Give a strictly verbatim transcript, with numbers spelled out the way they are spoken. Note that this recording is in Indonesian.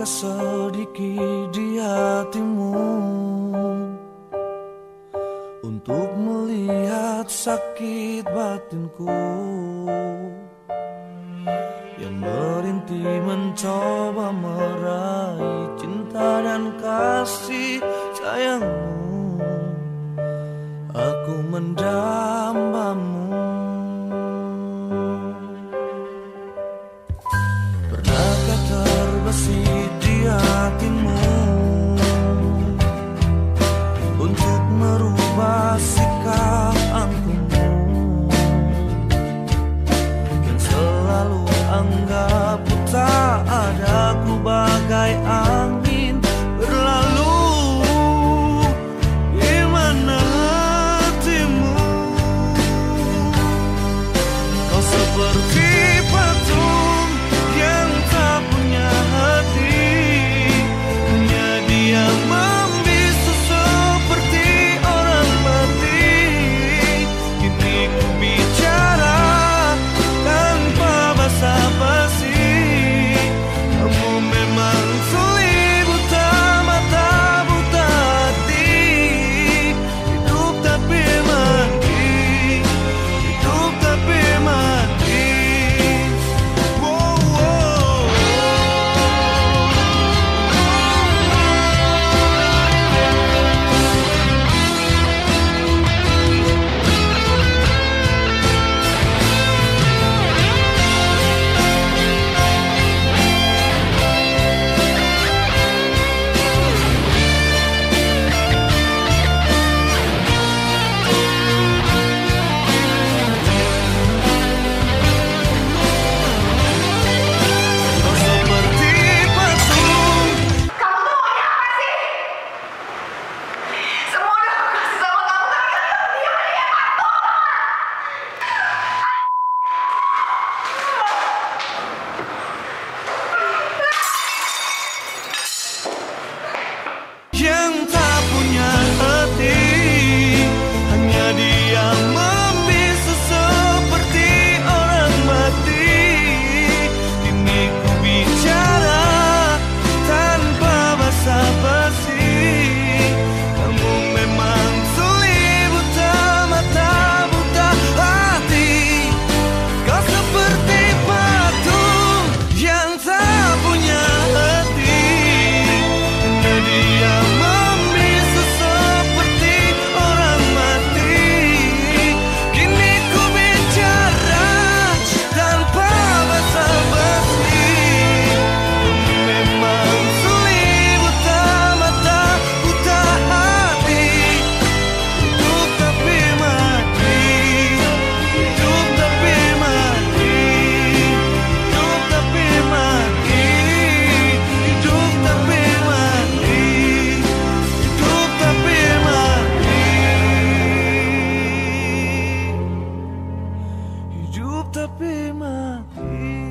luka sedikit di hatimu, untuk melihat sakit batinku yang merintih mencoba meraih cinta dan kasih sayangmu. Aku mendambamu. Pernahkah terbesit di hatimu untuk merubah sikap angkuhmu yang selalu anggap ku tak ada, ku bagai angin berlalu. Di mana hatimu? Kau seperti patung yang tak punya hati, hanya dia membisu seperti orang mati. Kini ku bicara tanpa basa-basi, kamu memang sulit, buta mata, buta hati. Hidup tapi mati, hidup tapi mati. Wow, wow. Kau seperti patung. Kamu tuh maunya apa sih? Semua udah aku kasih sama kamu, tapi kan kamu diam aja, patung. Yang tak punya hati, hanya dia membisu seperti orang mati. Kini ku bicara tanpa basa-basi, kamu memang sulit, buta mata, buta hati. Kau seperti patung yang tak punya hati, hanya dia membisu seperti orang mati. Kini ku bicara tanpa basa-basi, kamu memang sulit, buta mata, buta hati. Hidup tapi mati, hidup tapi mati, hidup tapi mati, hidup tapi mati, hidup tapi mati, hidup tapi mati.